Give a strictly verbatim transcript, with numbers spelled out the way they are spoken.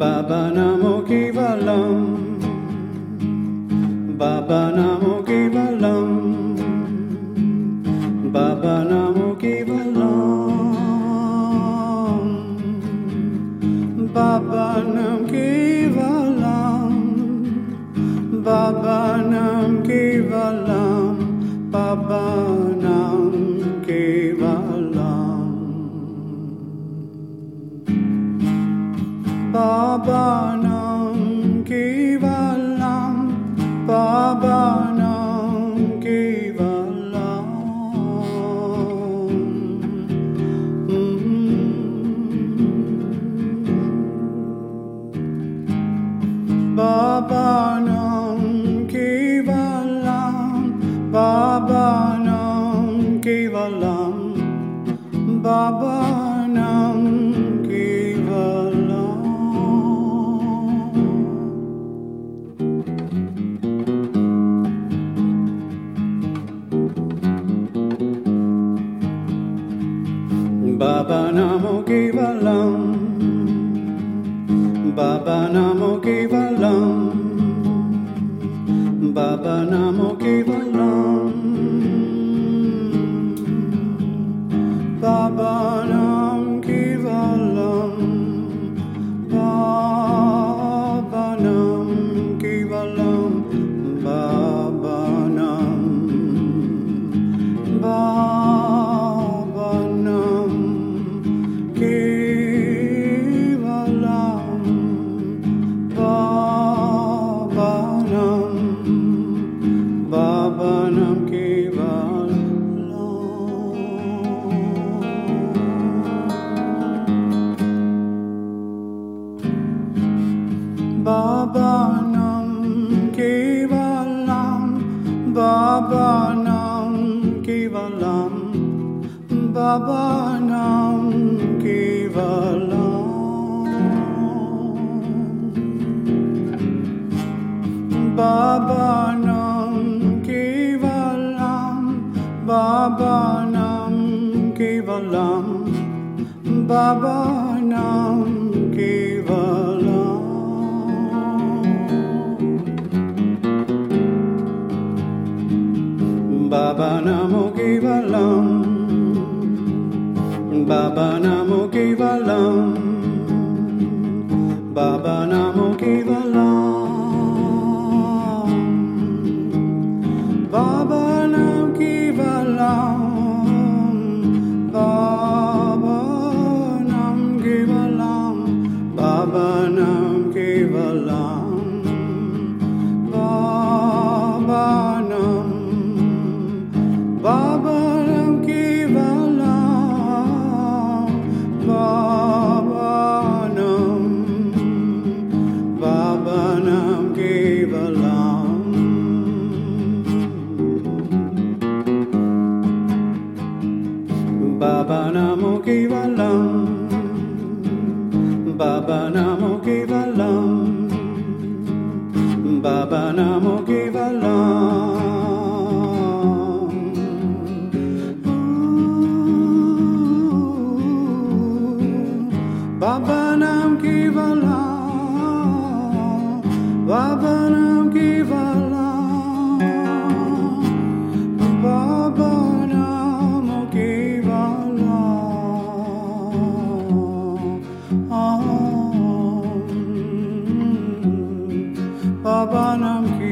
Baba Namo Kevalam, Baba Namo Kevalam, Baba Namo Kevalam, Baba Nam Kevalam, Baba Nam Kevalam, Baba Nam Kevalam, Baba Nam Kevalam, Baba Nam Kevalam, Baba Nam Kevalam, Baba Nam Kevalam, Baba Nam Kevalam. Baba Namo Kevalam, Baba Namo Kevalam, Baba Namo Kevalam, Baba Nam Kevalam, Baba Nam Kevalam, Baba Nam, Baba Nam Kevalam, Baba Nam, Baba Nam Kevalam, Baba Nam Kevalam, Baba Nam Kevalam, Baba Nam Kevalam, Baba Nam Kevalam, Baba Nam Kevalam, Baba Namo Kevalam, Baba Namo Kevalam, Baba Namo Kevalam, Baba Nam Kevalam, Baba Nam Kevalam, Baba Nam Kevalam, Baba Nam, Baba Nam Kevalam, Baba Nam, Baba Nam Kevalam, Baba Namo Kevalam, Baba Namo Kevalam, Baba Namo Kevalam, Baba Nam Kevalam, Baba Nam Kevalam, Baba Namo Kevalam, Baba Nam Kevalam.